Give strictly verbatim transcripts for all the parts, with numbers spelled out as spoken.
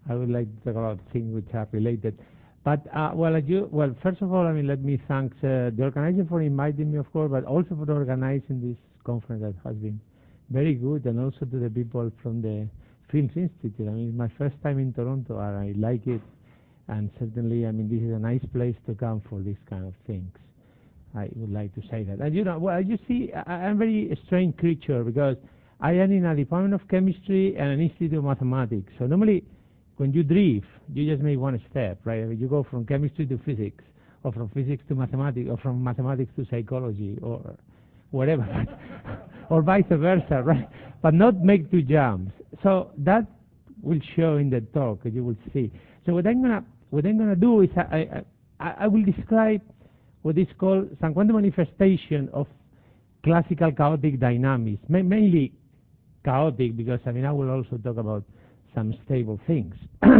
I would like to talk about things which are related. But uh, well, as you, well, first of all, I mean, let me thank uh, the organizer for inviting me, of course, but also for organizing this conference that has been very good, and also to the people from the Films Institute. I mean, it's my first time in Toronto, and I like it, and certainly, I mean, this is a nice place to come for these kind of things. I would like to say that. And you know, well, you see, I, I'm a very strange creature because I am in a department of chemistry and an institute of mathematics. So normally, when you drift, you just make one step, right? I mean, you go from chemistry to physics, or from physics to mathematics, or from mathematics to psychology, or whatever, or vice versa, right? But not make two jumps. So that will show in the talk, you will see. So what I'm gonna what I'm gonna do is I I, I will describe what is called some quantum manifestation of classical chaotic dynamics, ma mainly chaotic, because I mean I will also talk about some stable things.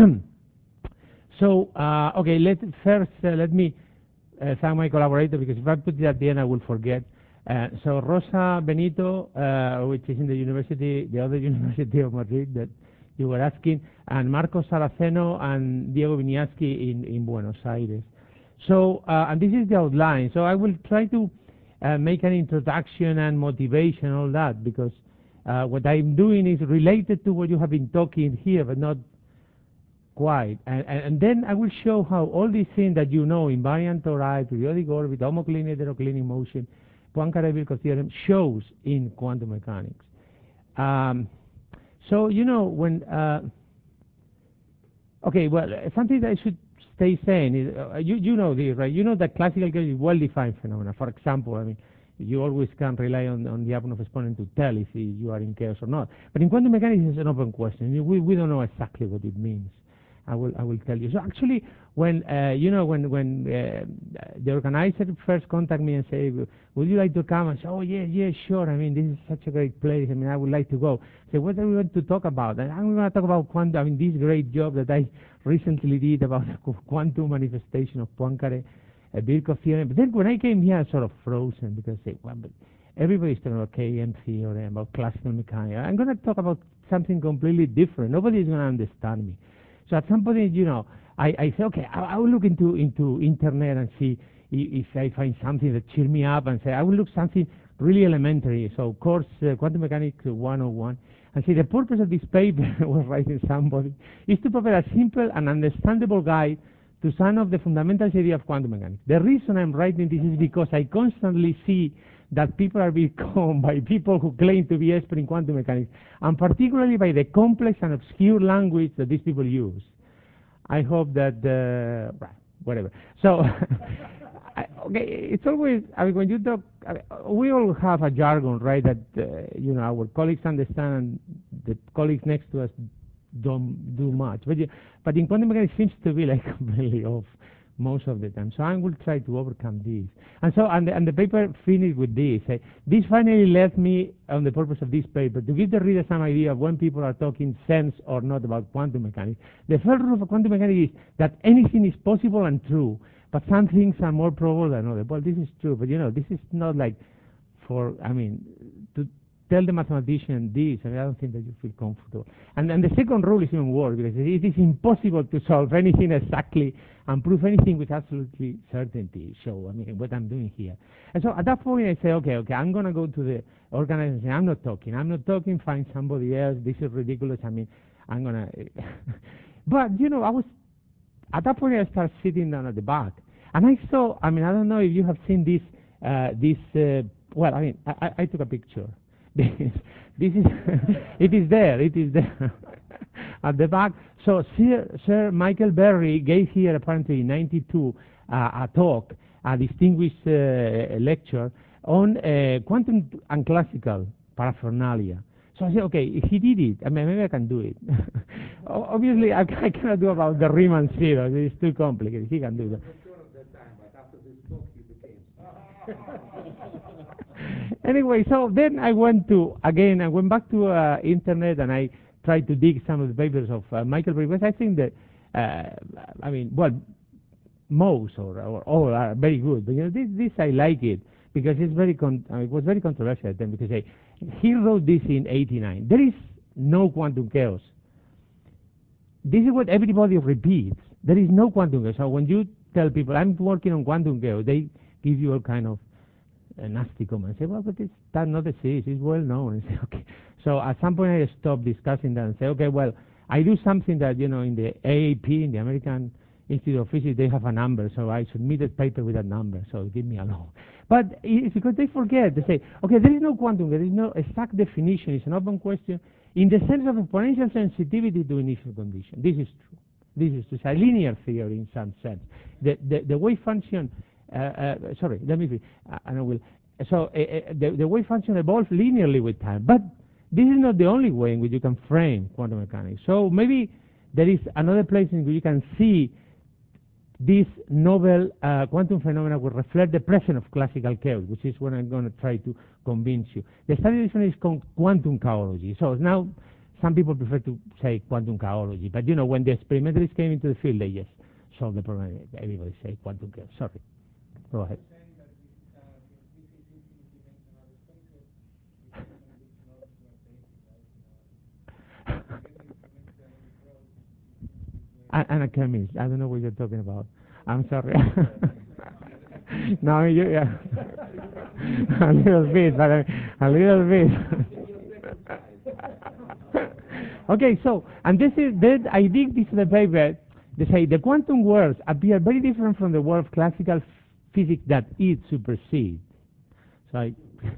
So uh, okay, let first uh, let me uh, thank my collaborator, because if I put it at the end I will forget. Uh, so Rosa Benito, uh, which is in the university, the other University of Madrid that you were asking, and Marcos Saraceno and Diego Viniaski in, in Buenos Aires. So, uh, and this is the outline. So I will try to uh, make an introduction and motivation, all that, because uh, what I'm doing is related to what you have been talking here, but not quite. And, and, and then I will show how all these things that you know, invariant tori, periodic orbit, homoclinic, heteroclinic motion, Poincare-Birkhoff theorem, shows in quantum mechanics. Um, so, you know, when... Uh, okay, well, something that I should stay saying is, uh, you, you know this, right? You know that classical chaos is well-defined phenomena. For example, I mean, you always can rely on, on the Lyapunov exponent to tell if you are in chaos or not. But in quantum mechanics, it's an open question. We, we don't know exactly what it means. I will, I will tell you. So actually, when, uh, you know, when, when uh, the organizer first contacted me and say, would you like to come? I said, oh, yeah, yeah, sure. I mean, this is such a great place. I mean, I would like to go. I said, what are we going to talk about? And I'm going to talk about quantum, I mean, this great job that I recently did about the quantum manifestation of Poincare-Birkhoff theorem. But then when I came here, I sort of frozen, because I said, well, but everybody's talking about K M theorem, about classical mechanics. I'm going to talk about something completely different. Nobody's going to understand me. So at some point, you know, I, I say, okay, I, I will look into into internet and see if, if I find something that cheer me up, and say I will look something really elementary. So of course, uh, quantum mechanics one oh one, and say the purpose of this paper was writing somebody is to provide a simple and understandable guide to some of the fundamental idea of quantum mechanics. The reason I'm writing this is because I constantly see that people are become by people who claim to be expert in quantum mechanics, and particularly by the complex and obscure language that these people use. I hope that, uh, whatever. So, I, okay, it's always, I mean, when you talk, I mean, we all have a jargon, right, that, uh, you know, our colleagues understand, the colleagues next to us don't do much. But, you, but in quantum mechanics, it seems to be like completely off most of the time. So I will try to overcome this. And so, and the, and the paper finished with this. Uh, this finally led me on the purpose of this paper to give the reader some idea of when people are talking sense or not about quantum mechanics. The first rule of quantum mechanics is that anything is possible and true, but some things are more probable than others. Well, this is true, but you know, this is not like for, I mean, to tell the mathematician this, I mean, I don't think that you feel comfortable. And, and the second rule is even worse, because it is impossible to solve anything exactly and prove anything with absolutely certainty. So, I mean, what I'm doing here. And so at that point I say, okay, okay, I'm going to go to the organizer and say, I'm not talking, I'm not talking, find somebody else, this is ridiculous, I mean, I'm going to... But, you know, I was, at that point I started sitting down at the back, and I saw, I mean, I don't know if you have seen this, uh, this, uh, well, I mean, I, I took a picture. This, this is, it is there, it is there at the back. So Sir, Sir Michael Berry gave here apparently in ninety-two uh, a talk, a distinguished uh, lecture on uh, quantum and classical paraphernalia. So I said, okay, if he did it, I mean, maybe I can do it. Obviously, I, I cannot do about the Riemann zero. It's too complicated. He can do that. Anyway, so then I went to, again, I went back to uh, internet, and I tried to dig some of the papers of uh, Michael Berry, because I think that, uh, I mean, well, most or, or all are very good, but you know, this, this I like it, because it's very con uh, it was very controversial at the time, because I, he wrote this in eighty-nine. There is no quantum chaos this is what everybody repeats. There is no quantum chaos. So when you tell people, I'm working on quantum chaos, they give you all kind of uh, nasty comments. Say, well, but it's, that not exist. It's well known. And say, okay. So at some point I stopped discussing that and say, okay, well, I do something that, you know, in the A A P, in the American Institute of Physics, they have a number, so I submitted paper with that number, so give me a loan. But it's because they forget. They say, okay, there is no quantum, there is no exact definition. It's an open question in the sense of exponential sensitivity to initial condition. This is true. This is true. It's a linear theory in some sense. The, the, the wave function, uh, uh, sorry, let me see, uh, and I will. So uh, uh, the, the wave function evolves linearly with time, but this is not the only way in which you can frame quantum mechanics. So maybe there is another place in which you can see this novel uh, quantum phenomena will reflect the presence of classical chaos, which is what I'm going to try to convince you. The study of this one is called quantum chaology. So now some people prefer to say quantum chaology, but you know, when the experimentalists came into the field, they just solved the problem. Everybody say quantum chaos. Sorry. Go ahead. I'm a chemist. I don't know what you're talking about. I'm sorry. No, you, yeah. A little bit, but a, a little bit. Okay, so, and this is, that I dig this in the paper. They say the quantum worlds appear very different from the world of classical physics that it supersedes. So I,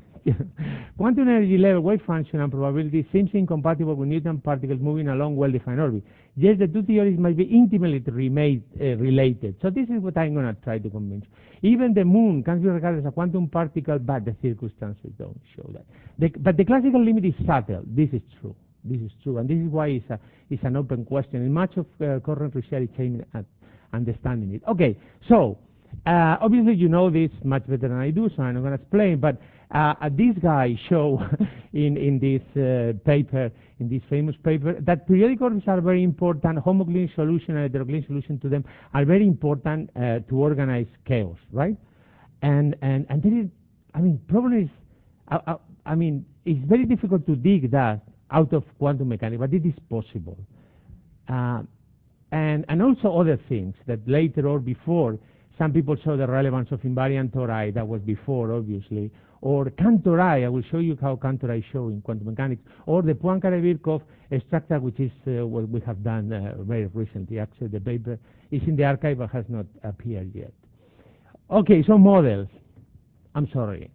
quantum energy level, wave function, and probability seems incompatible with Newton particles moving along well-defined orbit. Yes, the two theories might be intimately remade, uh, related. So this is what I'm going to try to convince you. Even the moon can be regarded as a quantum particle, but the circumstances don't show that. The, but the classical limit is subtle. This is true. This is true, and this is why it's, a, it's an open question. And much of uh, current research is aiming at understanding it. Okay, so uh, obviously you know this much better than I do, so I'm not going to explain. But uh, this guy show in in this uh, paper, in this famous paper, that periodic orbits are very important. Homoclinic solution and heteroclinic solution to them are very important uh, to organize chaos, right? And and and there is, I mean, problem is, I, I, I mean, it's very difficult to dig that out of quantum mechanics, but it is possible. Uh, and, and also other things that later or before, some people show the relevance of invariant tori, that was before, obviously, or Cantor-I, I will show you how Cantor-I show in quantum mechanics, or the Poincaré-Birkhoff structure, which is uh, what we have done uh, very recently. Actually, the paper is in the archive but has not appeared yet. Okay, so models. I'm sorry.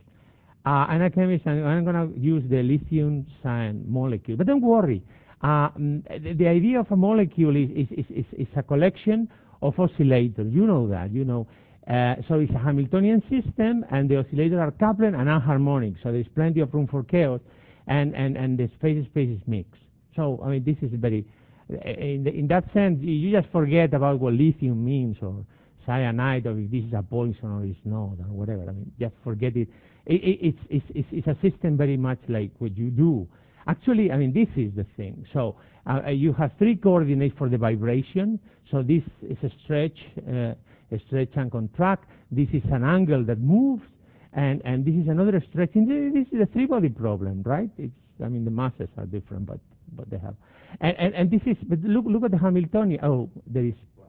Uh, I'm a chemist, and I'm going to use the lithium cyan molecule. But don't worry. Uh, the, the idea of a molecule is, is, is, is, is a collection of oscillators. You know that. You know. Uh, so it's a Hamiltonian system, and the oscillators are coupled and anharmonic. So there's plenty of room for chaos, and, and, and the space-space is mixed. So, I mean, this is very... In, the, in that sense, you just forget about what lithium means, or cyanide, or if this is a poison or it's not, or whatever. I mean, just forget it. It, it, it's, it's, it's a system very much like what you do. Actually, I mean, this is the thing. So uh, you have three coordinates for the vibration. So this is a stretch, uh, a stretch and contract. This is an angle that moves, and, and this is another stretch. And this is a three-body problem, right? It's, I mean, the masses are different, but but they have. And, and, and this is, but look look at the Hamiltonian. Oh, there is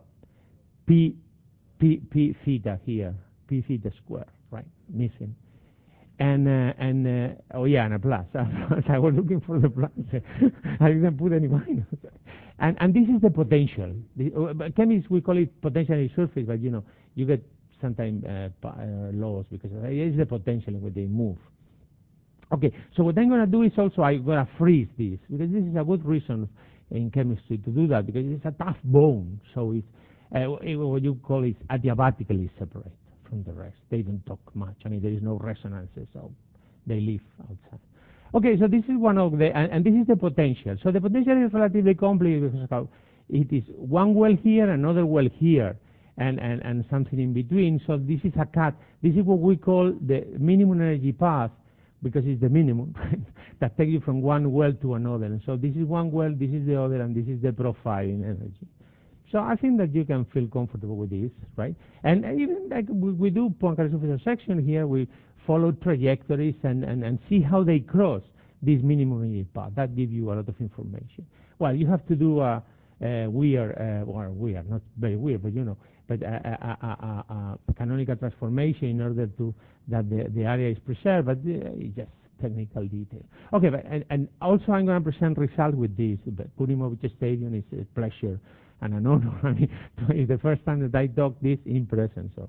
P, P, P theta here, P theta square, right? Missing. And, uh, and uh, oh yeah, and a plus. I was looking for the plus. I didn't put any minus. And, and this is the potential. The, uh, chemists, we call it potential surface, but you know, you get sometimes uh, uh, laws because it is the potential when they move. Okay, so what I'm going to do is also I'm going to freeze this, because this is a good reason in chemistry to do that, because it's a tough bone. So it's, uh, what you call it adiabatically separate from the rest. They don't talk much. I mean, there is no resonances, so they live outside. Okay, so this is one of the, and, and this is the potential. So the potential is relatively complex because it is one well here, another well here, and, and, and something in between. So this is a cut. This is what we call the minimum energy path, because it's the minimum that takes you from one well to another. And so this is one well, this is the other, and this is the profile in energy. So I think that you can feel comfortable with this, right? And even like we, we do Poincaré surface section here, we follow trajectories and, and, and see how they cross this minimum energy path. That gives you a lot of information. Well, you have to do a, uh, weird, uh, or weird, not very weird, but you know, but a, a, a, a, a canonical transformation in order to that the, the area is preserved, but uh, it's just technical detail. Okay, but, and, and also I'm going to present results with this. Kudimovic Stadium is a pleasure and an honor. I mean, it's the first time that I talk this in presence. So,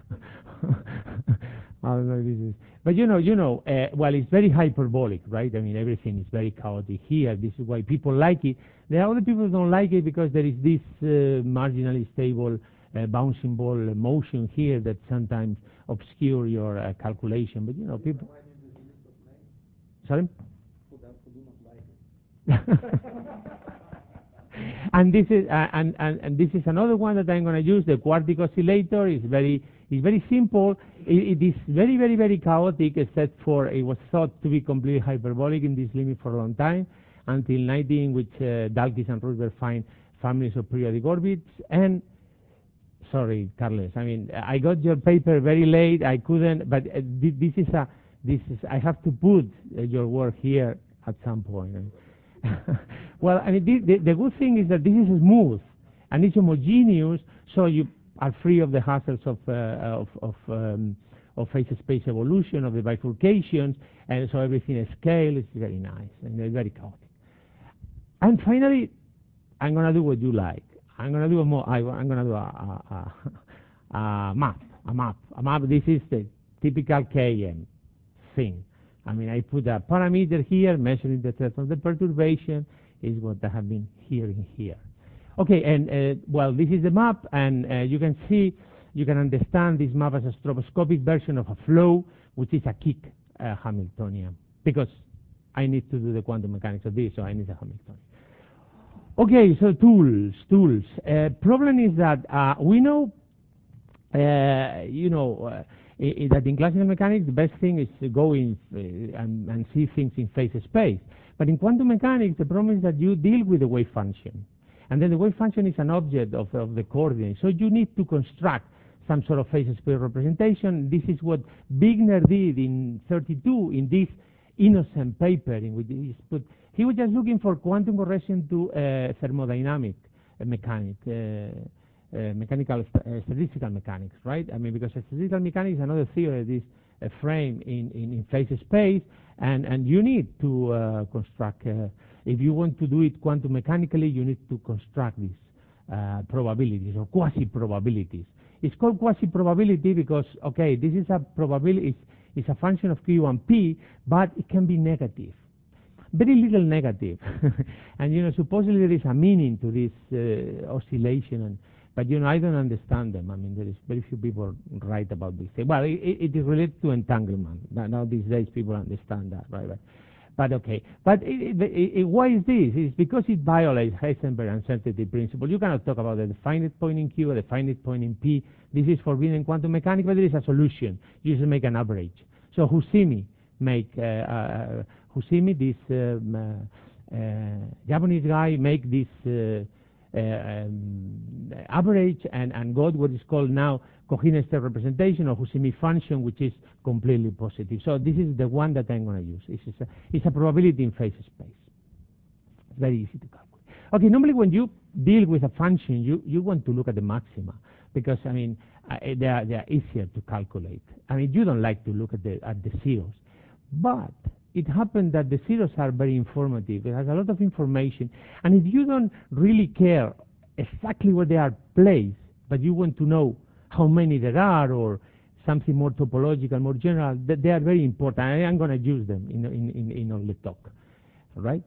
I don't know if this is, but you know, you know, uh, well, it's very hyperbolic, right? I mean, everything is very chaotic here. This is why people like it. There are other people who don't like it because there is this uh, marginally stable uh, bouncing ball motion here that sometimes obscure your uh, calculation. But you know, people. Sorry. And this is uh, and, and and this is another one that I'm going to use. The quartic oscillator is very is very simple. It, it is very very very chaotic, except for it was thought to be completely hyperbolic in this limit for a long time, until nineteen, in which uh, Dalkis and Rosberg find families of periodic orbits. And sorry, Carles, I mean I got your paper very late. I couldn't, but uh, this is a this is I have to put uh, your work here at some point. Well, I mean, the, the good thing is that this is smooth and it's homogeneous, so you are free of the hassles of uh, of of, um, of phase space evolution, of the bifurcations, and so everything is scale. It's very nice and it's very chaotic. And finally, I'm going to do what you like. I'm going to do a more. I, I'm going to do a, a, a map. A map. A map. This is the typical K M thing. I mean, I put a parameter here, measuring the depth of the perturbation, is what I have been hearing here. Okay, and uh, well, this is the map, and uh, you can see, you can understand this map as a stroboscopic version of a flow, which is a kick uh, Hamiltonian, because I need to do the quantum mechanics of this, so I need a Hamiltonian. Okay, so tools, tools. Uh, problem is that uh, we know, uh, you know, uh, I, I, that in classical mechanics the best thing is to go in uh, and, and see things in phase space. But in quantum mechanics, the problem is that you deal with the wave function. And then the wave function is an object of, of the coordinate. So you need to construct some sort of phase space representation. This is what Wigner did in thirty-two in this innocent paper in which he put, he was just looking for quantum correction to uh, thermodynamic uh, mechanics. Uh, Uh, mechanical st uh, statistical mechanics, right? I mean, because statistical mechanics is another theory that is a frame in, in, in phase space, and, and you need to uh, construct, uh, if you want to do it quantum mechanically, you need to construct these uh, probabilities or quasi-probabilities. It's called quasi-probability because, okay, this is a probability, it's, it's a function of Q and P, but it can be negative. Very little negative. And, you know, supposedly there is a meaning to this uh, oscillation, and but, you know, I don't understand them. I mean, there is very few people write about this thing. Well, it, it is related to entanglement. Now, these days, people understand that, right? But, but okay. But it, it, it, why is this? It's because it violates Heisenberg uncertainty principle. You cannot talk about the finite point in Q or the finite point in P. This is forbidden in quantum mechanics, but there is a solution. You just make an average. So Husimi make, uh, uh, Husimi, this um, uh, uh, Japanese guy, make this uh, Uh, um, average and, and got what is called now coherent state representation or Husimi function, which is completely positive. So this is the one that I'm going to use. It's a, it's a probability in phase space. It's very easy to calculate. Okay, normally when you deal with a function, you, you want to look at the maxima because, I mean, uh, they, are, they are easier to calculate. I mean, you don't like to look at the, at the zeros. But it happened that the zeros are very informative. It has a lot of information. And if you don't really care exactly where they are placed, but you want to know how many there are or something more topological, more general, that they are very important. I am going to use them in, in, in, in all the talk. All right?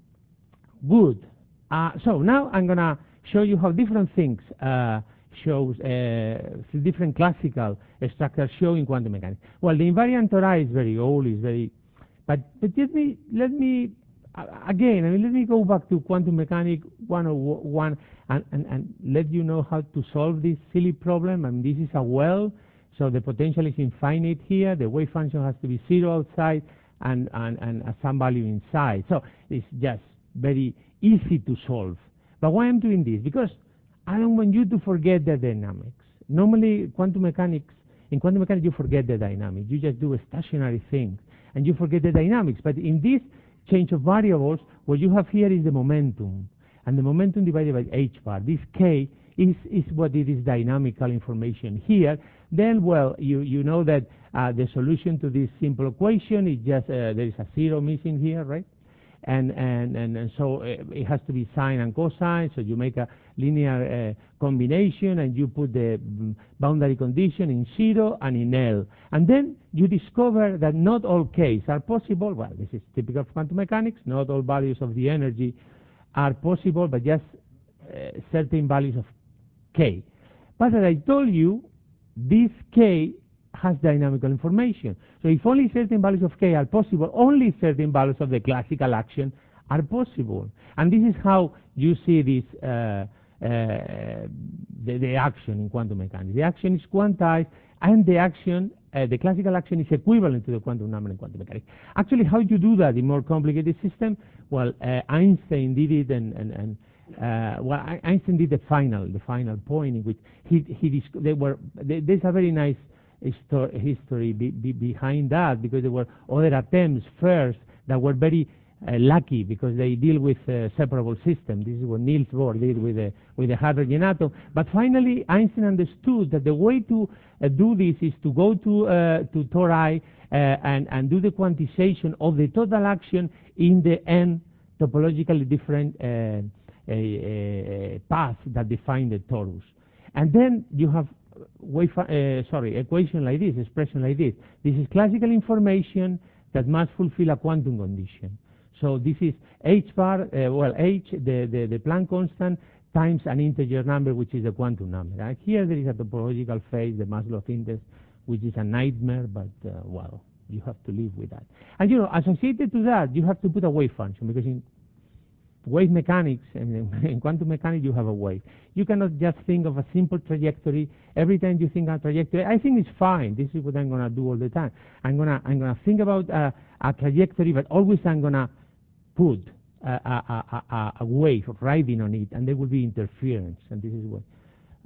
Good. Uh, so now I'm going to show you how different things uh, shows, uh, different classical structures show in quantum mechanics. Well, the invariant Torah is very old, is very... But, but let me, let me uh, again, I mean, let me go back to quantum mechanics one oh one and, and, and let you know how to solve this silly problem. I mean, this is a well, so the potential is infinite here. The wave function has to be zero outside and, and, and uh, some value inside. So it's just very easy to solve. But why I'm doing this? Because I don't want you to forget the dynamics. Normally, quantum mechanics, in quantum mechanics, you forget the dynamics. You just do a stationary thing. And you forget the dynamics. But in this change of variables, what you have here is the momentum. and the momentum divided by h bar. This k is, is what it is dynamical information here. Then, well, you, you know that uh, the solution to this simple equation is just, uh, there is a zero missing here, right? And, and, and, and so uh, it has to be sine and cosine, so you make a linear uh, combination and you put the mm, boundary condition in zero and in L. And then you discover that not all k's are possible. Well, this is typical of quantum mechanics. Not all values of the energy are possible, but just uh, certain values of k. But as I told you, this k has dynamical information. So if only certain values of k are possible, only certain values of the classical action are possible. And this is how you see this, uh, uh, the, the action in quantum mechanics. The action is quantized, and the action, uh, the classical action is equivalent to the quantum number in quantum mechanics. Actually, how you do that in more complicated system? Well, uh, Einstein did it, and, and, and uh, well, Einstein did the final, the final point in which he, he they were, they, there's a very nice history be, be behind that, because there were other attempts first that were very uh, lucky, because they deal with uh, separable systems. This is what Niels Bohr did with the with the hydrogen atom. But finally, Einstein understood that the way to uh, do this is to go to uh, to tori uh, and and do the quantization of the total action in the n topologically different uh, uh, uh, paths that define the torus, and then you have wave, uh, sorry, equation like this, expression like this. This is classical information that must fulfill a quantum condition. So this is h bar, uh, well, h, the, the, the Planck constant, times an integer number, which is a quantum number. And here there is a topological phase, the Maslow's index, which is a nightmare, but, uh, well, you have to live with that. And, you know, associated to that, you have to put a wave function, because in wave mechanics, and in quantum mechanics, you have a wave. You cannot just think of a simple trajectory. Every time you think of trajectory, I think it's fine. This is what I'm going to do all the time. I'm going to I'm going to think about a, a trajectory, but always I'm going to put a, a, a, a, a wave riding on it, and there will be interference. And this is what.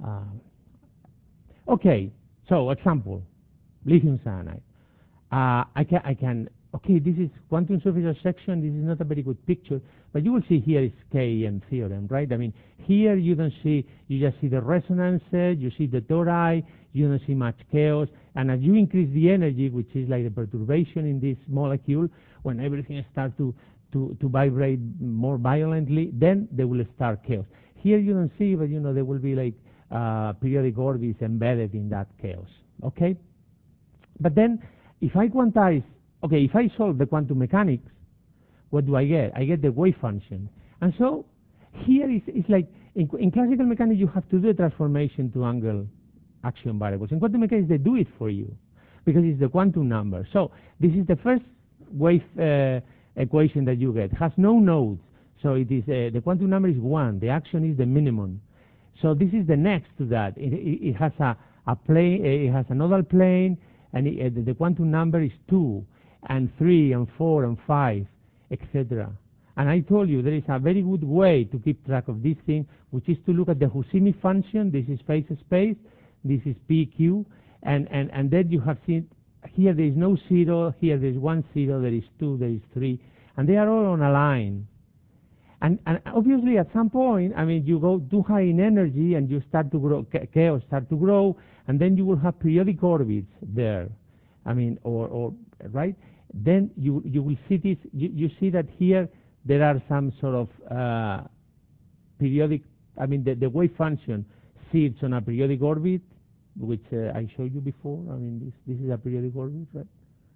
Uh, okay, so example, lithium cyanide. Uh, I can I can. Okay, this is quantum surface section. This is not a very good picture, but you will see here is K M theorem, right? I mean, here you don't see, you just see the resonance, you see the tori, you don't see much chaos, and as you increase the energy, which is like the perturbation in this molecule, when everything starts to, to, to vibrate more violently, then they will start chaos. Here you don't see, but you know, there will be like uh, periodic orbits embedded in that chaos, okay? But then, if I quantize, okay, if I solve the quantum mechanics, what do I get? I get the wave function. And so here is it's like in, in classical mechanics you have to do a transformation to angle action variables. In quantum mechanics they do it for you because it's the quantum number. So this is the first wave uh, equation that you get. It has no nodes. So it is uh, the quantum number is one. The action is the minimum. So this is the next to that. It, it, it has a, a plane. It has a nodal plane, and it, uh, the quantum number is two, and three, and four, and five, et cetera. And I told you there is a very good way to keep track of this thing, which is to look at the Husimi function. This is phase space. This is P Q, and and and then you have seen here there is no zero. Here there is one zero. There is two. There is three, and they are all on a line. And, and obviously, at some point, I mean, you go too high in energy, and you start to grow, chaos start to grow, and then you will have periodic orbits there. I mean, or, or right? Then you you will see this. You, you see that here there are some sort of uh, periodic. I mean, the, the wave function sits on a periodic orbit, which uh, I showed you before. I mean, this this is a periodic orbit, right?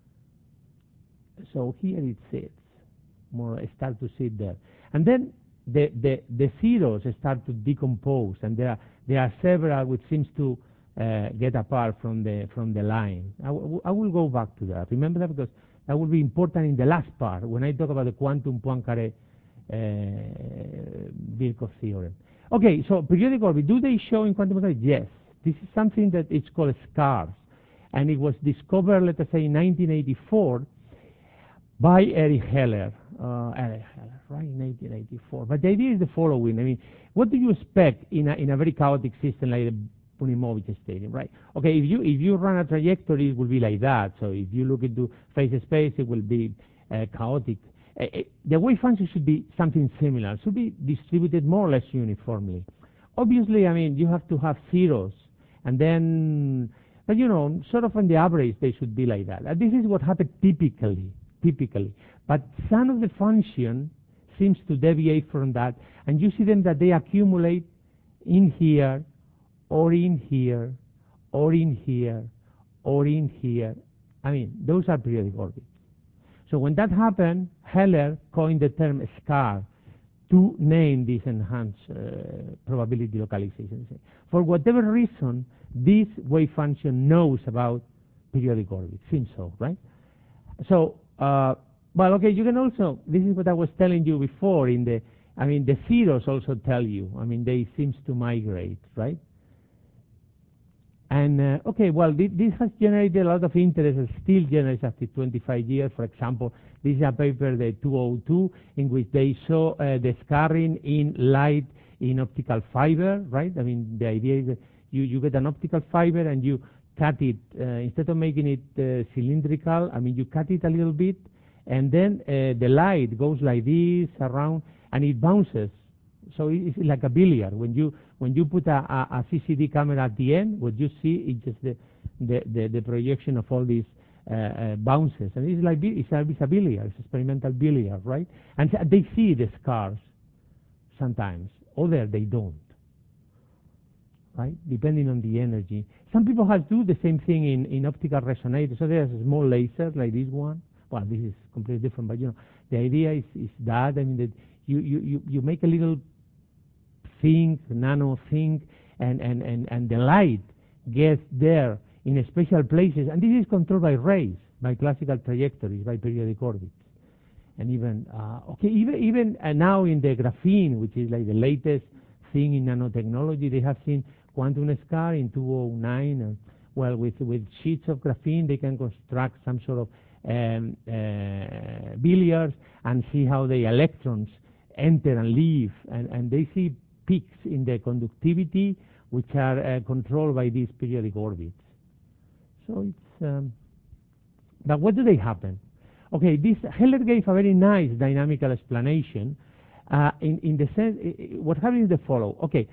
So here it sits. More start to sit there, and then the, the the zeros start to decompose, and there are there are several which seems to uh, get apart from the from the line. I, w I will go back to that. Remember that, because that will be important in the last part when I talk about the quantum Poincare uh, Birkhoff theorem. Okay, so periodic orbit, do they show in quantum mechanics? Yes. This is something that it's called scars, and it was discovered, let us say, in nineteen eighty-four by Erich Heller. Uh, Erich Heller, right, in nineteen eighty-four. But the idea is the following. I mean, what do you expect in a, in a very chaotic system like the Bunimovich stadium, right? Okay, if you if you run a trajectory, it will be like that. So if you look into phase space, it will be uh, chaotic. uh, the wave function should be something similar, should be distributed more or less uniformly. Obviously, I mean, you have to have zeros, and then, but you know, sort of on the average, they should be like that. And this is what happens typically, typically. But some of the function seems to deviate from that, and you see them that they accumulate in here, or in here, or in here, or in here. I mean, those are periodic orbits. So when that happened, Heller coined the term scar to name this enhanced uh, probability localization. For whatever reason, this wave function knows about periodic orbits. Seems so, right? So, uh, well, okay, you can also, this is what I was telling you before in the, I mean, the zeros also tell you, I mean, they seems to migrate, right? And, uh, okay, well, th this has generated a lot of interest and still generates after twenty-five years. For example, this is a paper, the two oh two, in which they show uh, the scarring in light in optical fiber, right? I mean, the idea is that you, you get an optical fiber and you cut it, uh, instead of making it uh, cylindrical, I mean, you cut it a little bit, and then uh, the light goes like this around, and it bounces. So it's like a billiard. When you when you put a, a, a C C D camera at the end, what you see is just the the, the, the projection of all these uh, uh, bounces, and it's like it's a, it's a billiard, it's experimental billiard, right? And they see the scars sometimes, other they don't, right? Depending on the energy. Some people have to do the same thing in in optical resonators. So there's a small laser like this one. Well, this is completely different, but you know, the idea is is that I mean that you you you, you make a little thing, nano thing, and, and, and, and the light gets there in special places, and this is controlled by rays, by classical trajectories, by periodic orbits. And even, uh, okay, even, even uh, now in the graphene, which is like the latest thing in nanotechnology, they have seen quantum scar in two oh nine, and well, with, with sheets of graphene, they can construct some sort of um, uh, billiards and see how the electrons enter and leave, and, and they see peaks in the conductivity, which are uh, controlled by these periodic orbits. So it's, um, but what do they happen? Okay, this Heller gave a very nice dynamical explanation. Uh, in, in the sense, what happens is the follow. Okay,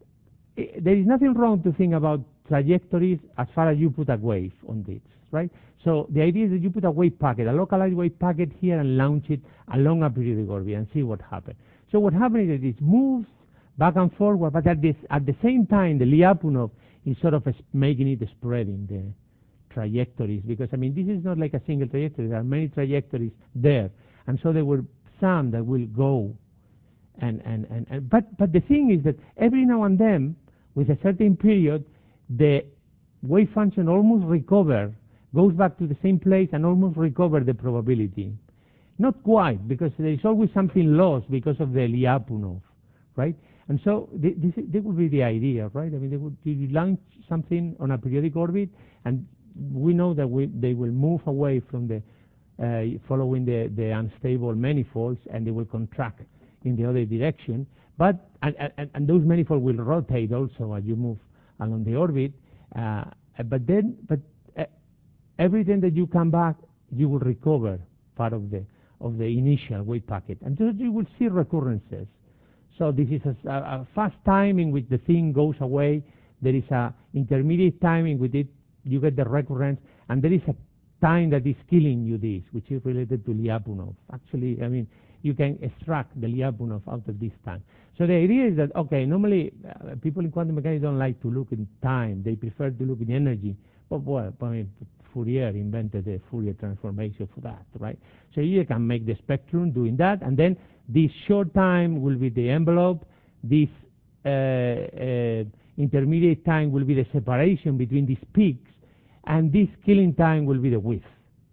there is nothing wrong to think about trajectories as far as you put a wave on this, right? So the idea is that you put a wave packet, a localized wave packet here, and launch it along a periodic orbit and see what happens. So what happens is that it moves back and forward, but at, this, at the same time, the Lyapunov is sort of making it spreading the trajectories, because, I mean, this is not like a single trajectory. There are many trajectories there, and so there were some that will go. And, and, and, and but, but the thing is that every now and then, with a certain period, the wave function almost recovers, goes back to the same place and almost recovers the probability. Not quite, because there is always something lost because of the Lyapunov, right? And so this, this would be the idea, right? I mean, they would you launch something on a periodic orbit, and we know that we, they will move away from the, uh, following the, the unstable manifolds, and they will contract in the other direction. But, and, and, and those manifolds will rotate also as you move along the orbit. Uh, but then, but uh, every time that you come back, you will recover part of the, of the initial wave packet. And so you will see recurrences. So this is a, a fast time in which the thing goes away. There is a intermediate time in which it, you get the recurrence, and there is a time that is killing you this, which is related to Lyapunov. Actually, I mean, you can extract the Lyapunov out of this time. So the idea is that, okay, normally uh, people in quantum mechanics don't like to look in time. They prefer to look in energy. But, well, I mean, Fourier invented the Fourier transformation for that, right? So you can make the spectrum doing that, and then this short time will be the envelope. This uh, uh, intermediate time will be the separation between these peaks, and this killing time will be the width.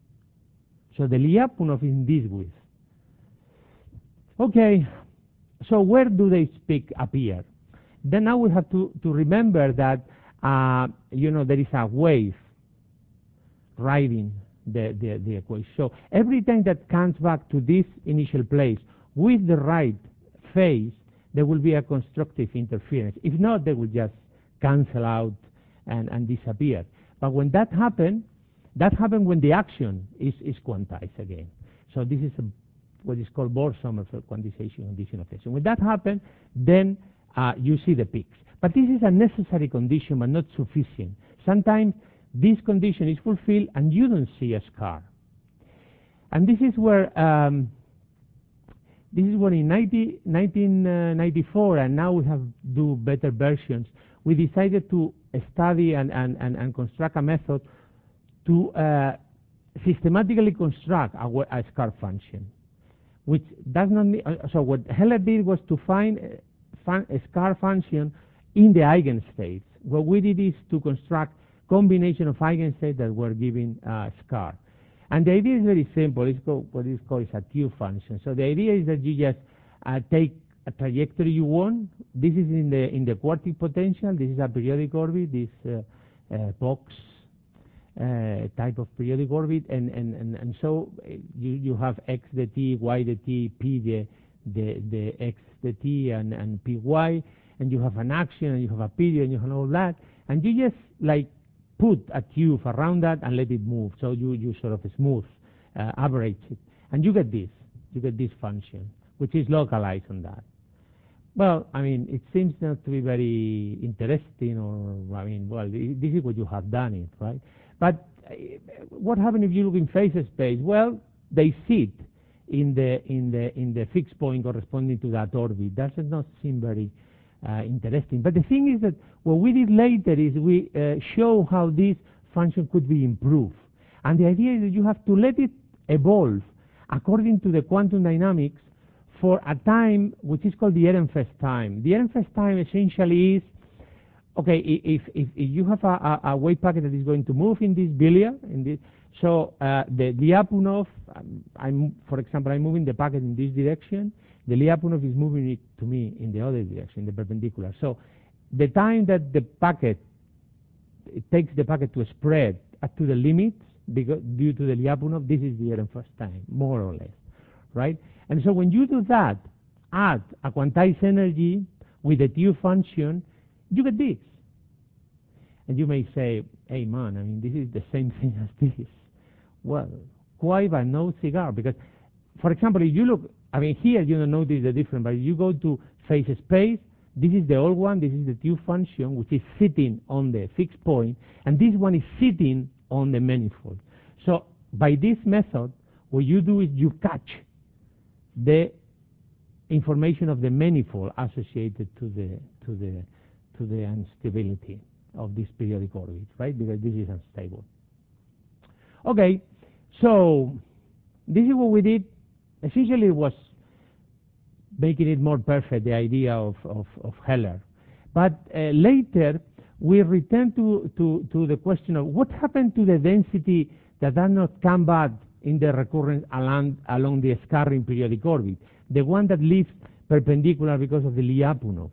So the Lyapunov is in this width. Okay, so where do these peaks appear? Then now we have to, to remember that, uh, you know, there is a wave riding the, the, the equation. So every time that comes back to this initial place with the right phase, there will be a constructive interference. If not, they will just cancel out and, and disappear. But when that happens, that happens when the action is, is quantized again. So this is a what is called Bohr-Sommerfeld quantization condition of tension. When that happens, then uh, you see the peaks. But this is a necessary condition, but not sufficient. Sometimes this condition is fulfilled and you don't see a scar. And this is where um, this is where in nineteen ninety-four, and now we have do better versions, we decided to study and, and, and, and construct a method to uh, systematically construct a, a scar function, which does not need, uh, so what Heller did was to find a, fun, a scar function in the eigenstates. What we did is to construct combination of eigenstates that were giving uh, scar. And the idea is very simple. It's called, what is called is a Q function. So the idea is that you just uh, take a trajectory you want. This is in the in the quartic potential. This is a periodic orbit. This uh, uh, box uh, type of periodic orbit, and and and, and so you you have x the t, y the t, p the the the x the t, and and py, and you have an action, and you have a period, and you have all that, and you just like put a cube around that and let it move. So you, you sort of smooth, uh, average it. And you get this. You get this function, which is localized on that. Well, I mean, it seems not to be very interesting, or, I mean, well, this is what you have done it, right? But uh, what happens if you look in phase space? Well, they sit in the, in the, in the fixed point corresponding to that orbit. That does not seem very Uh, interesting. But the thing is that what we did later is we uh, show how this function could be improved. And the idea is that you have to let it evolve according to the quantum dynamics for a time which is called the Ehrenfest time. The Ehrenfest time essentially is, okay, if, if, if you have a, a, a wave packet that is going to move in this billiard, in this, so uh, the Lyapunov, um, I'm, for example, I'm moving the packet in this direction, the Lyapunov is moving it to me in the other direction, the perpendicular. So the time that the packet, it takes the packet to spread up to the limits because, due to the Lyapunov, this is the Ehrenfest time, more or less, right? And so when you do that, add a quantized energy with the Q function, you get this. And you may say, hey man, I mean, this is the same thing as this. Well, why but no cigar? Because, for example, if you look, I mean, here you don't notice the difference, but if you go to phase space, this is the old one, this is the Q function, which is sitting on the fixed point, and this one is sitting on the manifold. So by this method, what you do is you catch the information of the manifold associated to the to the to the instability of this periodic orbit, right? Because this is unstable. Okay, so this is what we did. Essentially, it was making it more perfect, the idea of, of, of Heller. But uh, later, we returned to, to, to the question of what happened to the density that does not come back in the recurrence along, along the scarring periodic orbit, the one that leaves perpendicular because of the Lyapunov.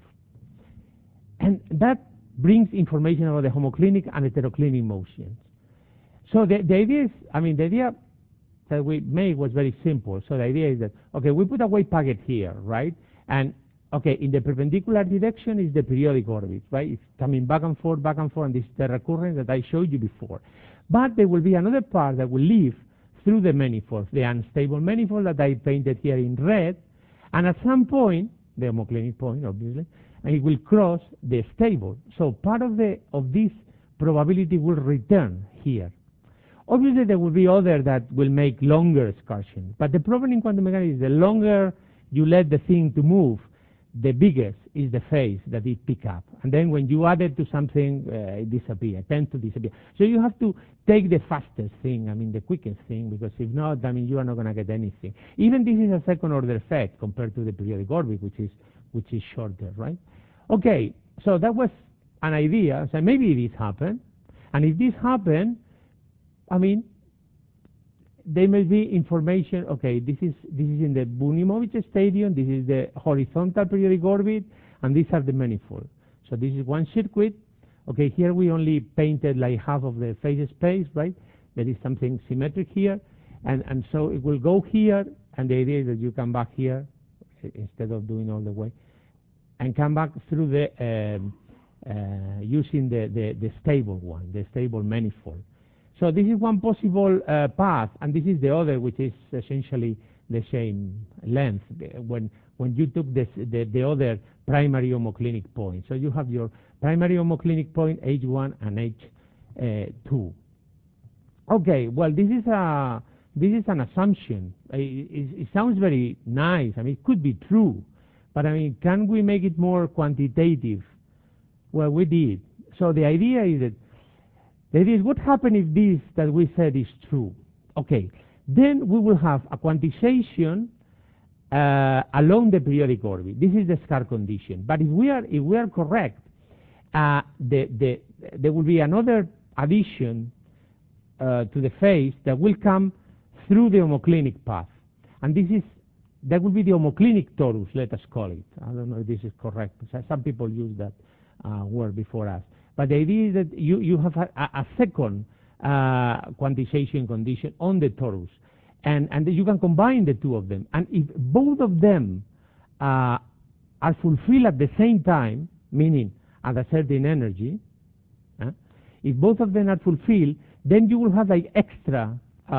And that brings information about the homoclinic and heteroclinic motions. So the, the idea is, I mean, the idea that we made was very simple. So the idea is that, okay, we put a wave packet here, right? And, okay, in the perpendicular direction is the periodic orbit, right? It's coming back and forth, back and forth, and this is the recurrence that I showed you before. But there will be another part that will leave through the manifold, the unstable manifold that I painted here in red, and at some point, the homoclinic point, obviously, and it will cross the stable. So part of the of this probability will return here. Obviously, there will be others that will make longer excursions. But the problem in quantum mechanics is the longer you let the thing to move, the biggest is the phase that it pick up. And then when you add it to something, uh, it disappears, tends to disappear. So you have to take the fastest thing, I mean the quickest thing, because if not, I mean, you are not going to get anything. Even this is a second order effect compared to the periodic orbit, which is, which is shorter, right? Okay, so that was an idea. So maybe this happened. And if this happened, I mean, there may be information, okay, this is this is in the Bunimovich stadium, this is the horizontal periodic orbit, and these are the manifold. So this is one circuit. Okay, here we only painted like half of the phase space, right? There is something symmetric here, and, and so it will go here, and the idea is that you come back here, instead of doing all the way, and come back through the, um, uh, using the, the, the stable one, the stable manifold. So this is one possible uh, path, and this is the other, which is essentially the same length when when you took this, the the other primary homoclinic point. So you have your primary homoclinic point H one and H two. Okay, well this is a this is an assumption. It, it, it sounds very nice. I mean, it could be true, but I mean, can we make it more quantitative? Well, we did. So the idea is that the idea is what happens if this that we said is true. Okay, then we will have a quantization uh, along the periodic orbit. This is the scar condition. But if we are if we are correct, uh, the the there will be another addition uh, to the phase that will come through the homoclinic path, and this is that will be the homoclinic torus. Let us call it. I don't know if this is correct. Some people use that uh, word before us. But the idea is that you you have a, a second uh, quantization condition on the torus, and and you can combine the two of them. And if both of them uh, are fulfilled at the same time, meaning at a certain energy, uh, if both of them are fulfilled, then you will have like extra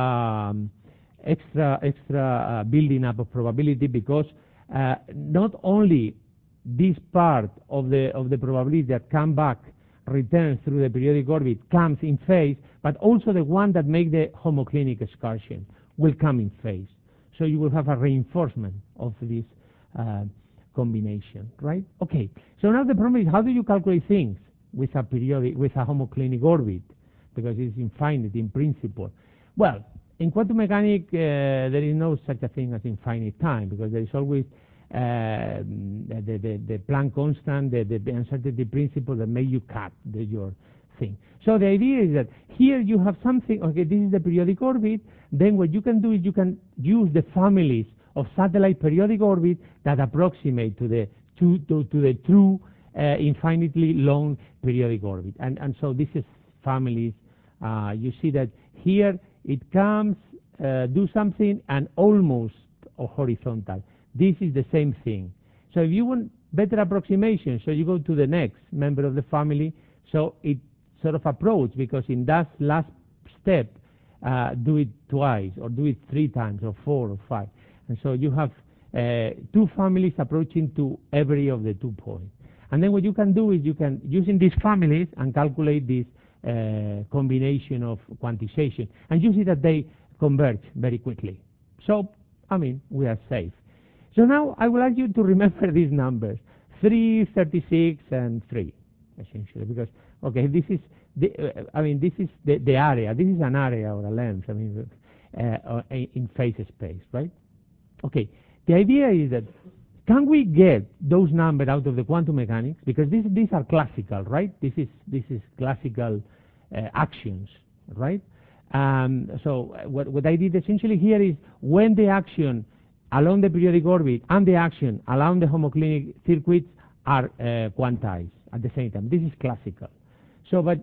um, extra extra uh, building up of probability, because uh, not only this part of the of the probability that come back returns through the periodic orbit comes in phase, but also the one that make the homoclinic excursion will come in phase. So you will have a reinforcement of this uh, combination, right? Okay. So now the problem is, how do you calculate things with a periodic with a homoclinic orbit, because it's infinite in principle? Well, in quantum mechanics, uh, there is no such a thing as infinite time, because there is always uh, the, the, the Planck constant, the, the uncertainty principle that make you cut the, your thing. So the idea is that here you have something, okay, this is the periodic orbit, then what you can do is you can use the families of satellite periodic orbit that approximate to the, to, to, to the true uh, infinitely long periodic orbit. And, and so this is families. Uh, you see that here it comes, uh, do something, and almost horizontal. This is the same thing. So if you want better approximation, so you go to the next member of the family, so it sort of approach, because in that last step, uh, do it twice, or do it three times, or four, or five. And so you have uh, two families approaching to every of the two points. And then what you can do is you can, using these families, and calculate this uh, combination of quantization. And you see that they converge very quickly. So, I mean, we are safe. So now I would like you to remember these numbers, three, thirty-six, and three, essentially, because, okay, this is, the, uh, I mean, this is the, the area. This is an area or a length, I mean, uh, in phase space, right? Okay, the idea is that, can we get those numbers out of the quantum mechanics? Because this, these are classical, right? This is, this is classical uh, actions, right? Um, so what, what I did essentially here is, when the action along the periodic orbit and the action along the homoclinic circuits are uh, quantized at the same time. This is classical. So, but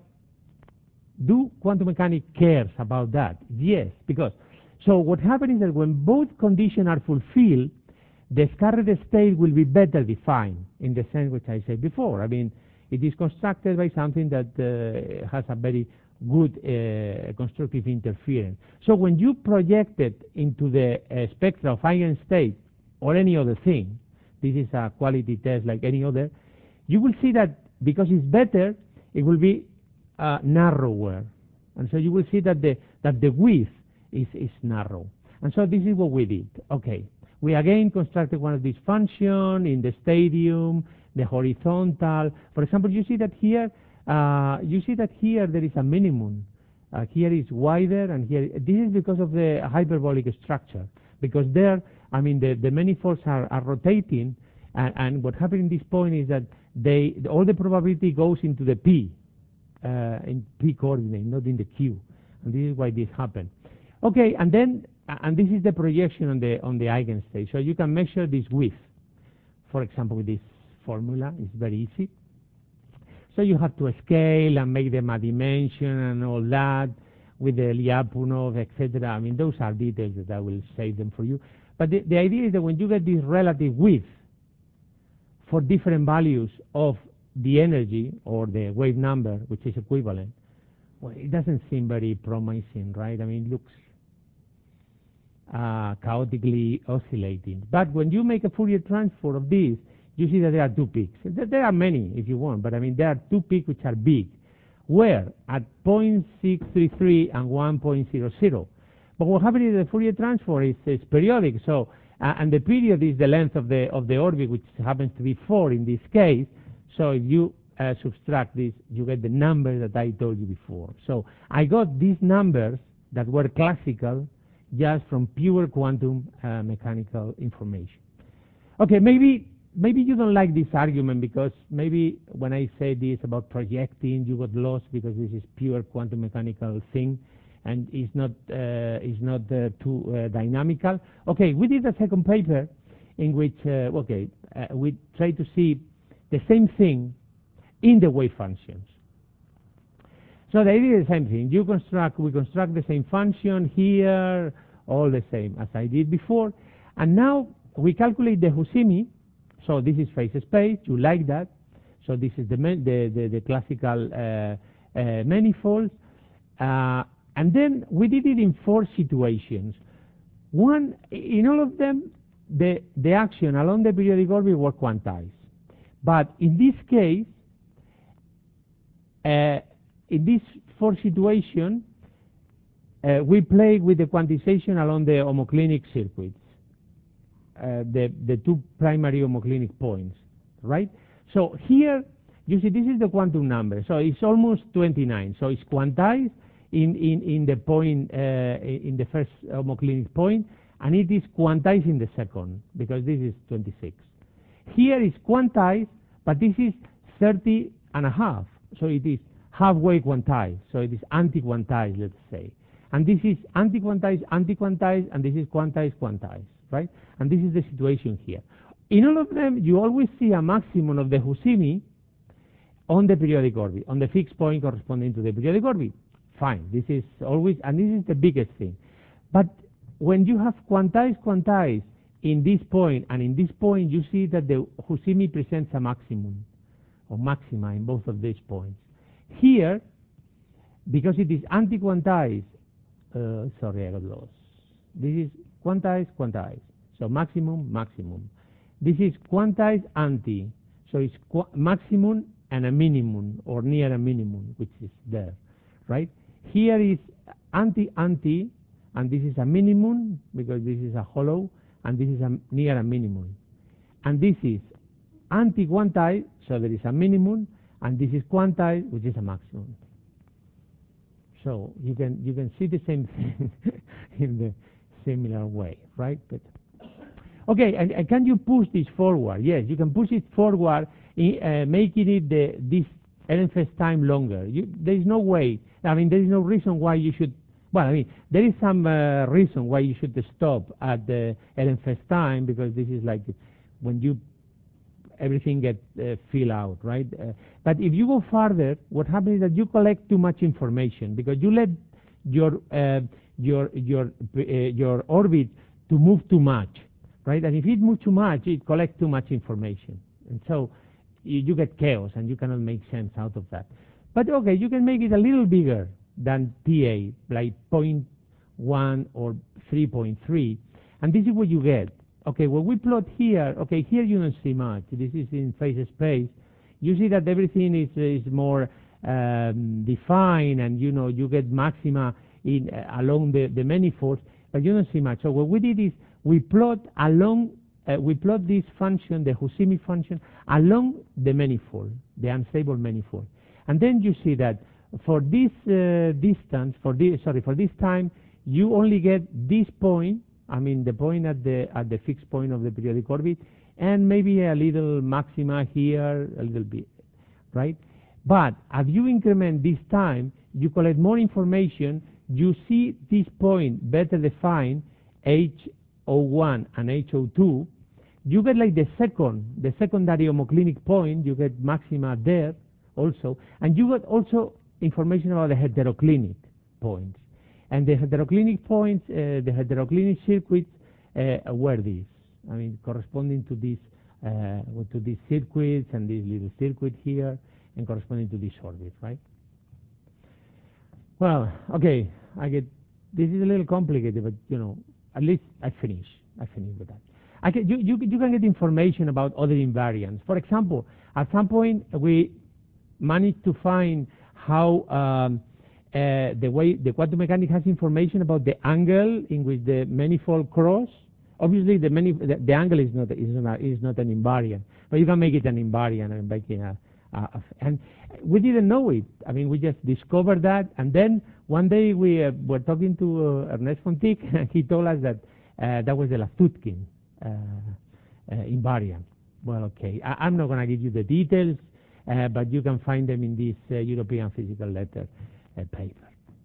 do quantum mechanics cares about that? Yes, because, so what happens is that when both conditions are fulfilled, the scarred state will be better defined, in the sense which I said before. I mean, it is constructed by something that uh, has a very good uh, constructive interference. So when you project it into the uh, spectra of eigenstate or any other thing, this is a quality test like any other, you will see that because it's better, it will be uh, narrower. And so you will see that the, that the width is, is narrow. And so this is what we did. Okay, we again constructed one of these functions in the stadium, the horizontal. For example, you see that here, Uh, you see that here there is a minimum. Uh, here is wider, and here, this is because of the hyperbolic structure. Because there, I mean, the, the manifolds are, are rotating, and, and what happens in this point is that they, all the probability goes into the P, uh, in P coordinate, not in the Q. And this is why this happened. Okay, and then, and this is the projection on the, on the eigenstate. So you can measure this width. For example, with this formula, it's very easy. So you have to scale and make them a dimension and all that with the Lyapunov, et cetera. I mean, those are details that I will save them for you. But the, the idea is that when you get this relative width for different values of the energy or the wave number, which is equivalent, well, it doesn't seem very promising, right? I mean, it looks uh, chaotically oscillating. But when you make a Fourier transform of this, you see that there are two peaks. There are many if you want, but I mean there are two peaks which are big. Where? At zero point six three three and one point zero zero. But what happens is the Fourier transform is, is periodic, so uh, and the period is the length of the of the orbit, which happens to be four in this case. So if you uh, subtract this, you get the numbers that I told you before. So I got these numbers that were classical just from pure quantum uh, mechanical information. Okay, maybe maybe you don't like this argument because maybe when I say this about projecting, you got lost because this is pure quantum mechanical thing, and it's not uh, it's not uh, too uh, dynamical. Okay, we did a second paper in which uh, okay uh, we try to see the same thing in the wave functions. So the idea is the same thing. You construct, we construct the same function here, all the same as I did before, and now we calculate the Husimi. So this is phase space. You like that? So this is the the the, the classical uh, uh, manifold, uh, and then we did it in four situations. One, in all of them, the the action along the periodic orbit were quantized, but in this case. Uh, in this four situation, uh, we play with the quantization along the homoclinic circuits, uh, the, the two primary homoclinic points, right? So here, you see, this is the quantum number. So it's almost twenty-nine. So it's quantized in, in, in the point, uh, in the first homoclinic point, and it is quantized in the second, because this is twenty-six. Here is quantized, but this is thirty and a half. So it is halfway quantized, so it is anti-quantized, let's say. And this is anti-quantized, anti-quantized, and this is quantized, quantized, right? And this is the situation here. In all of them, you always see a maximum of the Husimi on the periodic orbit, on the fixed point corresponding to the periodic orbit. Fine, this is always, and this is the biggest thing. But when you have quantized, quantized in this point and in this point, you see that the Husimi presents a maximum, or maxima in both of these points. Here, because it is anti-quantized, uh, sorry, I got lost. This is quantized, quantized. So maximum, maximum. This is quantized anti. So it's qu maximum and a minimum, or near a minimum, which is there, right? Here is anti-anti, and this is a minimum, because this is a hollow, and this is a near a minimum. And this is anti-quantized, so there is a minimum, and this is quantized, which is a maximum. So you can you can see the same thing in the similar way, right? But okay, and, and can you push this forward? Yes, you can push it forward, in, uh, making it the this Ehrenfest time longer. You, there is no way. I mean, there is no reason why you should. Well, I mean, there is some uh, reason why you should stop at the Ehrenfest time, because this is like when you everything gets uh, filled out, right? Uh, but if you go further, what happens is that you collect too much information, because you let your uh, your your uh, your orbit to move too much, right? And if it moves too much, it collects too much information, and so you, you get chaos, and you cannot make sense out of that. But okay, you can make it a little bigger than T A, like zero point one or three point three, and this is what you get. Okay, what we plot here, okay, here you don't see much. This is in phase space. You see that everything is is more um, defined, and you know you get maxima in uh, along the the manifolds, but you don't see much. So what we did is we plot along, uh, we plot this function, the Husimi function, along the manifold, the unstable manifold, and then you see that for this uh, distance, for this sorry, for this time, you only get this point. I mean, the point at the at the fixed point of the periodic orbit, and maybe a little maxima here, a little bit, right? But as you increment this time, you collect more information. You see this point better defined, H zero one and H zero two. You get like the second, the secondary homoclinic point. You get maxima there also, and you get also information about the heteroclinic points. And the heteroclinic points, uh, the heteroclinic circuits uh, were these. I mean, corresponding to these, uh, to these circuits and this little circuit here, and corresponding to this orbit, right? Well, okay, I get. This is a little complicated, but you know, at least I finish. I finish with that. I can, you, you, you can get information about other invariants. For example, at some point we managed to find how um, uh, the way the quantum mechanics has information about the angle in which the manifold cross. Obviously, the, many, the, the angle is not is not is not an invariant, but you can make it an invariant and make it a, a, a and we didn't know it. I mean, we just discovered that, and then one day we uh, were talking to uh, Ernest von Tick, and he told us that uh, that was the Lasutkin uh, uh, invariant. Well, okay, I, I'm not going to give you the details, uh, but you can find them in this uh, European Physical Letter uh, paper.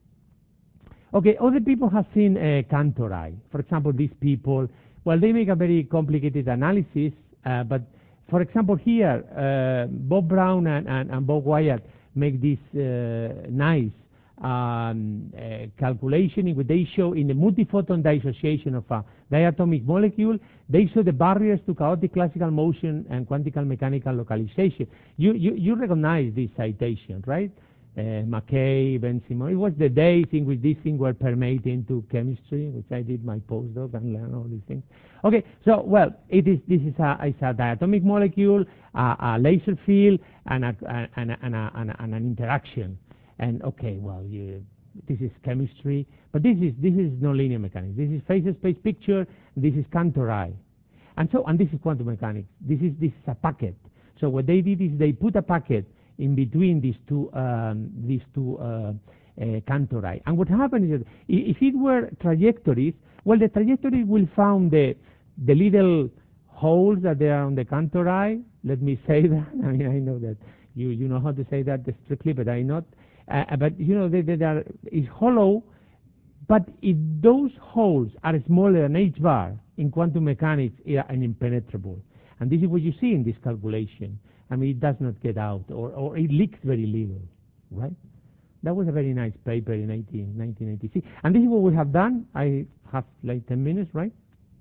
Okay, other people have seen uh, Cantor-I. For example, these people, well, they make a very complicated analysis, uh, but for example, here, uh, Bob Brown and, and, and Bob Wyatt make this uh, nice um, uh, calculation in which they show in the multiphoton dissociation of a diatomic molecule, they show the barriers to chaotic classical motion and quantical mechanical localization. You, you, you recognize this citation, right? Uh, McKay, Ben Simon. It was the days in which these things were permeating to chemistry, which I did my postdoc and learned all these things. Okay, so well, it is. This is a, it's a diatomic molecule, a, a laser field, and, a, and, a, and, a, and, a, and an interaction. And okay, well, you, this is chemistry, but this is this is nonlinear mechanics. This is phase space picture. This is Cantor-I, and so and this is quantum mechanics. This is this is a packet. So what they did is they put a packet in between these two um, these two uh, uh, Cantor-I. And what happens is that if it were trajectories, well, the trajectories will found the the little holes that they are on the Cantor-I. Let me say that. I mean, I know that you you know how to say that strictly, but I not. Uh, but you know they, they are is hollow. But if those holes are smaller than h bar in quantum mechanics, they are impenetrable. And this is what you see in this calculation. I mean, it does not get out, or, or it leaks very little, right? That was a very nice paper in nineteen eighty-six. And this is what we have done. I have like ten minutes, right?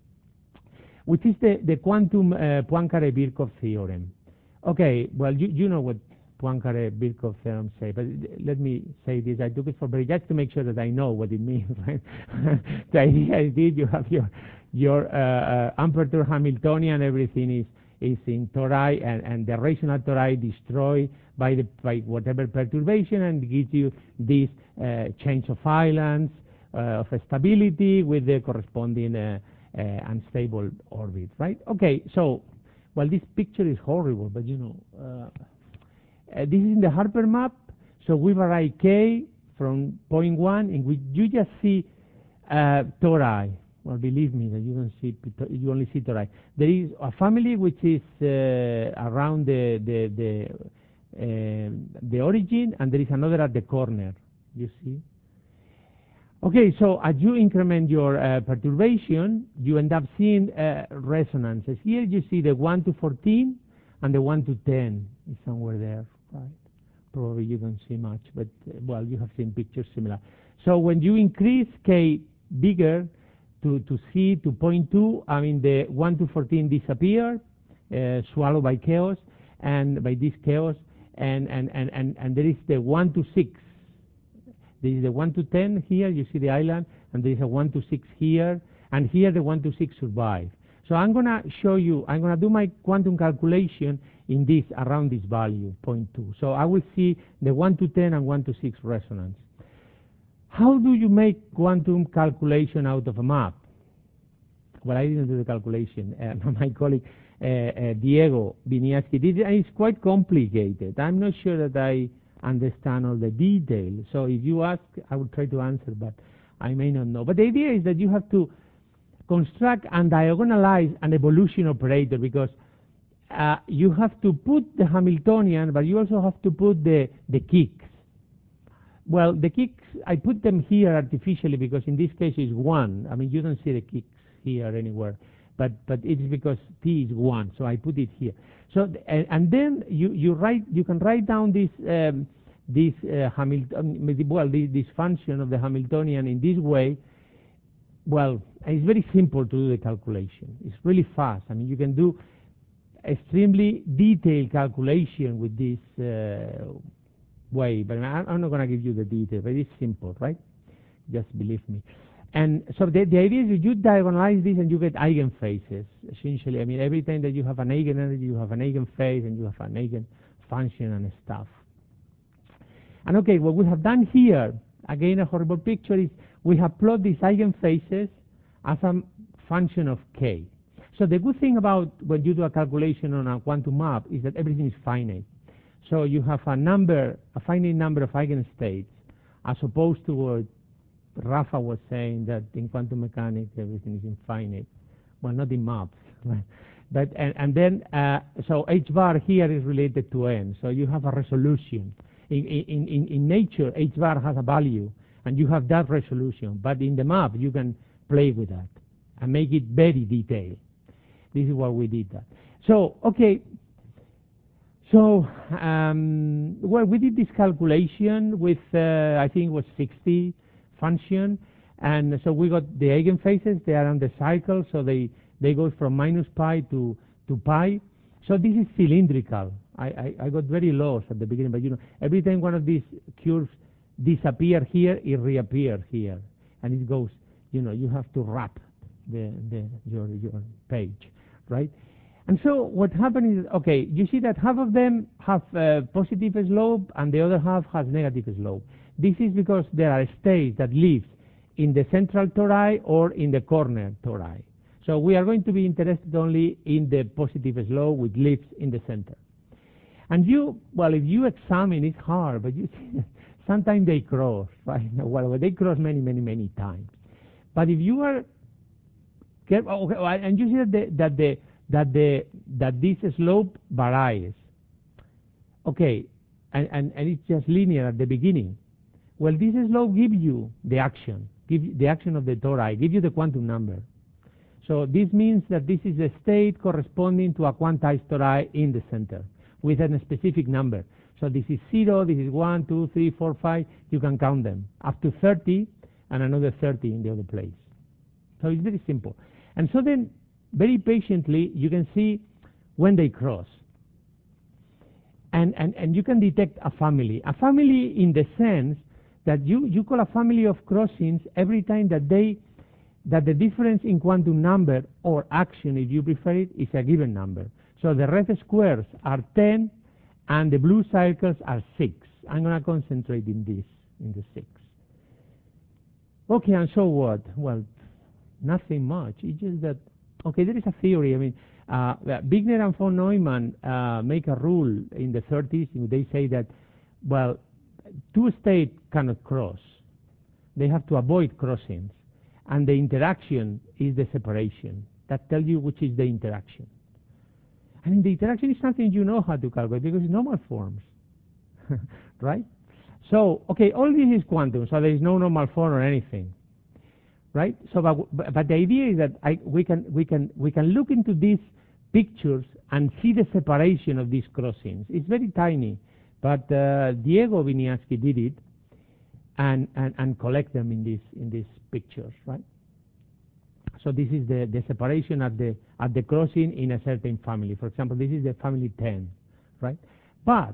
Which is the, the quantum uh, Poincaré-Birkhoff theorem. Okay, well, you, you know what Poincaré-Birkhoff theorem say, but let me say this. I took it for very just to make sure that I know what it means, right? The idea is this: you have your your uh, uh, aperture Hamiltonian, everything is is in tori, and, and the rational tori destroyed by the by whatever perturbation, and gives you this uh, change of islands uh, of stability with the corresponding uh, uh, unstable orbit, right? Okay, so well, this picture is horrible, but you know, uh, uh, this is in the Harper map. So we vary k from point one, in which you just see uh, tori. Well, believe me that you don't see, you only see tori. There is a family which is uh, around the the the, uh, the origin, and there is another at the corner. You see. Okay, so as you increment your uh, perturbation, you end up seeing uh, resonances. Here you see the one to fourteen and the one to ten is somewhere there, right? Probably you don't see much, but uh, well, you have seen pictures similar. So when you increase k bigger to to c to zero point two, I mean the one to fourteen disappear, uh, swallowed by chaos, and by this chaos, and and and and, and there is the one to six. There is the one to ten here, you see the island, and there is a one to six here, and here the one to six survive. So I'm going to show you, I'm going to do my quantum calculation in this, around this value, zero point two. So I will see the one to ten and one to six resonance. How do you make quantum calculation out of a map? Well, I didn't do the calculation. Uh, my colleague uh, uh, Diego Winiarski did it, and it's quite complicated. I'm not sure that I understand all the details. So if you ask, I will try to answer, but I may not know. But the idea is that you have to construct and diagonalize an evolution operator, because uh, you have to put the Hamiltonian, but you also have to put the, the kicks. Well, the kicks, I put them here artificially because in this case it's one. I mean, you don't see the kicks here anywhere, but but it's because t is one, so I put it here. So and, and then you you write you can write down this um, this uh, Hamilton well this, this function of the Hamiltonian in this way. Well, it's very simple to do the calculation. It's really fast. I mean, you can do extremely detailed calculation with this uh, way, but I'm not going to give you the detail. But it's simple, right? Just believe me. And so the, the idea is you diagonalize this and you get eigenfaces, essentially. I mean, every time that you have an eigenenergy, you have an eigenphase, and you have an eigenfunction and stuff. And okay, what we have done here, again a horrible picture, is we have plotted these eigenfaces as a function of k. So the good thing about when you do a calculation on a quantum map is that everything is finite. So you have a number, a finite number of eigenstates, as opposed to what Rafa was saying, that in quantum mechanics everything is infinite. Well, not in maps, right? But and, and then uh, so h bar here is related to n. So you have a resolution. In, in, in, in nature, h bar has a value, and you have that resolution. But in the map, you can play with that and make it very detailed. This is what we did that. So, okay. So, um, well, we did this calculation with, uh, I think it was sixty function. And so we got the eigenfaces. They are on the cycle, so they, they go from minus pi to, to pi. So this is cylindrical. I, I, I got very lost at the beginning, but you know, every time one of these curves disappear here, it reappears here, and it goes. You know, you have to wrap the, the your your page, right? And so what happened is, okay, you see that half of them have uh, positive slope, and the other half has negative slope. This is because there are states that live in the central tori or in the corner tori. So we are going to be interested only in the positive slope, which lives in the center. And you, well, if you examine, it's hard, but you see, sometimes they cross, right? Well, they cross many, many, many times. But if you are careful, okay, and you see that the, that the that the that this slope varies, okay, and, and and it's just linear at the beginning. Well, this slope gives you the action, give you the action of the tori, give you the quantum number. So this means that this is a state corresponding to a quantized tori in the center with a specific number. So this is zero, this is one, two, three, four, five. You can count them up to thirty, and another thirty in the other place. So it's very simple. And so then, very patiently, you can see when they cross. And, and, and you can detect a family. A family in the sense that you, you call a family of crossings every time that they that the difference in quantum number or action, if you prefer it, is a given number. So the red squares are ten, and the blue circles are six. I'm going to concentrate in this, in the six. Okay, and so what? Well, nothing much. It's just that, okay, there is a theory. I mean, uh, Wigner and von Neumann uh, make a rule in the thirties. They say that, well, two states cannot cross. They have to avoid crossings. And the interaction is the separation. That tells you which is the interaction. And the interaction is something you know how to calculate because it's normal forms, right? So, okay, all this is quantum, so there is no normal form or anything, right? So, but, but the idea is that I, we can we can we can look into these pictures and see the separation of these crossings. It's very tiny, but uh, Diego Winiarski did it, and, and and collect them in these in these pictures, right? So this is the, the separation at the at the crossing in a certain family. For example, this is the family ten, right? But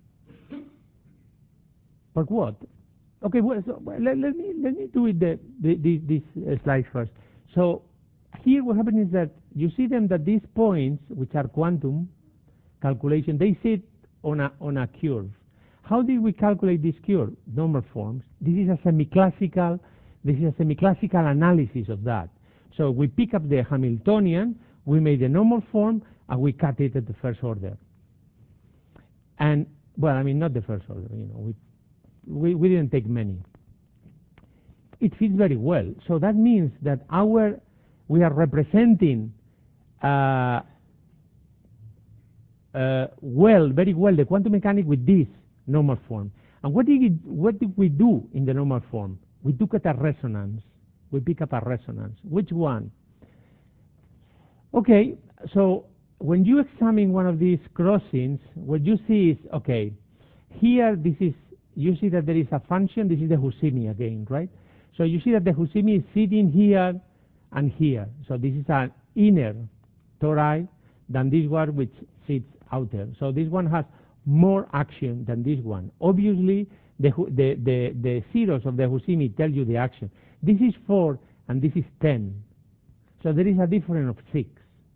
but what? Okay, well, so let, let me let me do it the, the, the this uh, slide first. So here what happens is that you see them that these points, which are quantum calculation, they sit on a on a curve. How did we calculate this curve? Normal forms. This is a semi-classical. This is a semi-classical analysis of that. So we pick up the Hamiltonian, we made the normal form, and we cut it at the first order. And well, I mean not the first order. You know, we we, we didn't take many. It fits very well. So that means that our we are representing uh, uh, well, very well, the quantum mechanics with this normal form. And what did, it, what did we do in the normal form? We took it a resonance. We pick up a resonance. Which one? Okay, so when you examine one of these crossings, what you see is, okay, here this is, you see that there is a function, this is the Husimi again, right? So you see that the Husimi is sitting here and here. So this is an inner tori than this one which sits outer. So this one has more action than this one. Obviously, the, the, the, the zeros of the Husimi tell you the action. This is four, and this is ten. So there is a difference of six.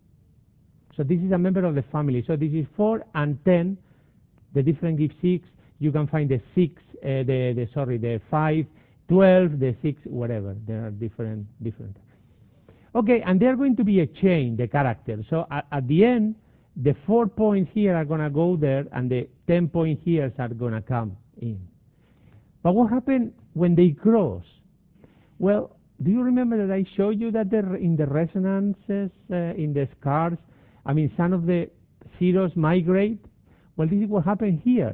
So this is a member of the family. So this is four and ten. The difference gives six. You can find the six, uh, the, the sorry, the five, twelve, the six, whatever. There are different, different. Okay, and they're going to be a chain, the characters. So at, at the end, the four points here are going to go there, and the ten points here are going to come in. But what happened when they cross? Well, do you remember that I showed you that there, in the resonances, uh, in the scars, I mean, some of the zeros migrate? Well, this is what happened here.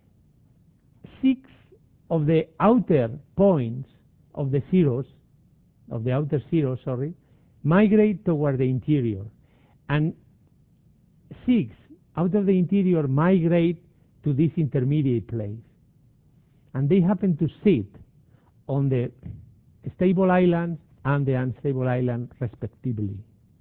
Six of the outer points of the zeros, of the outer zeros, sorry, migrate toward the interior. And six out of the interior migrate to this intermediate place. And they happen to sit on the stable island and the unstable island respectively.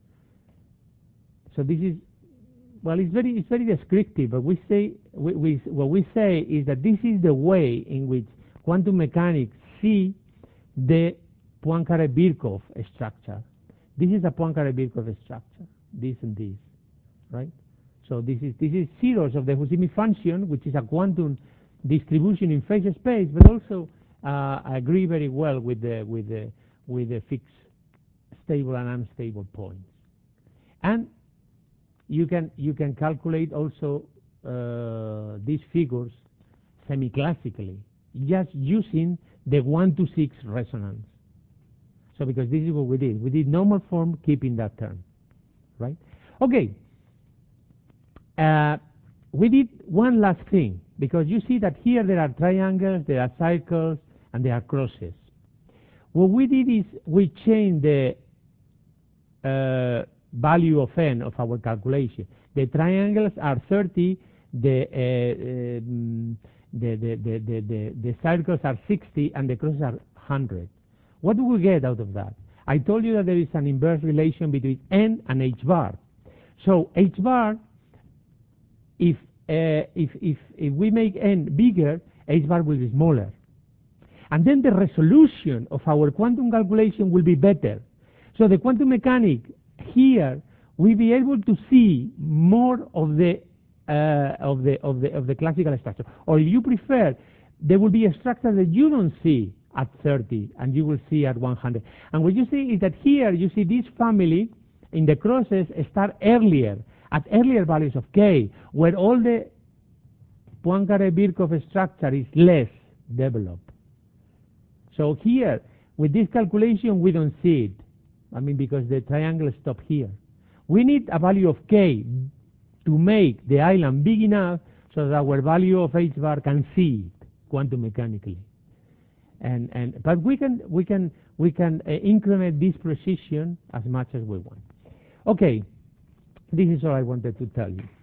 So this is, well, it's very, it's very descriptive, but we say, we, we, what we say is that this is the way in which quantum mechanics see the Poincare-Birkhoff structure. This is a Poincare-Birkhoff structure, this and this, right? So this is, this is zeros of the Husimi function, which is a quantum distribution in phase space, but also uh, agree very well with the, with the, with the fixed stable and unstable points. And you can, you can calculate also uh, these figures semi-classically, just using the one to six resonance. So because this is what we did. We did normal form keeping that term, right? Okay. Uh, we did one last thing, because you see that here there are triangles, there are circles, and there are crosses. What we did is we changed the uh, value of n of our calculation. The triangles are thirty, the, uh, um, the, the, the, the, the, the circles are sixty, and the crosses are one hundred. What do we get out of that? I told you that there is an inverse relation between n and h bar. So h bar, if, uh, if, if, if we make n bigger, h bar will be smaller. And then the resolution of our quantum calculation will be better. So the quantum mechanic here will be able to see more of the, uh, of the, of the, of the classical structure. Or if you prefer, there will be a structure that you don't see at thirty, and you will see at one hundred. And what you see is that here you see this family in the crosses start earlier, at earlier values of k, where all the Poincare-Birkhoff structure is less developed. So here, with this calculation, we don't see it. I mean, because the triangle stops here. We need a value of k to make the island big enough so that our value of h bar can see it quantum mechanically. And, and, but we can, we can, we can uh, increment this precision as much as we want. Okay, this is all I wanted to tell you.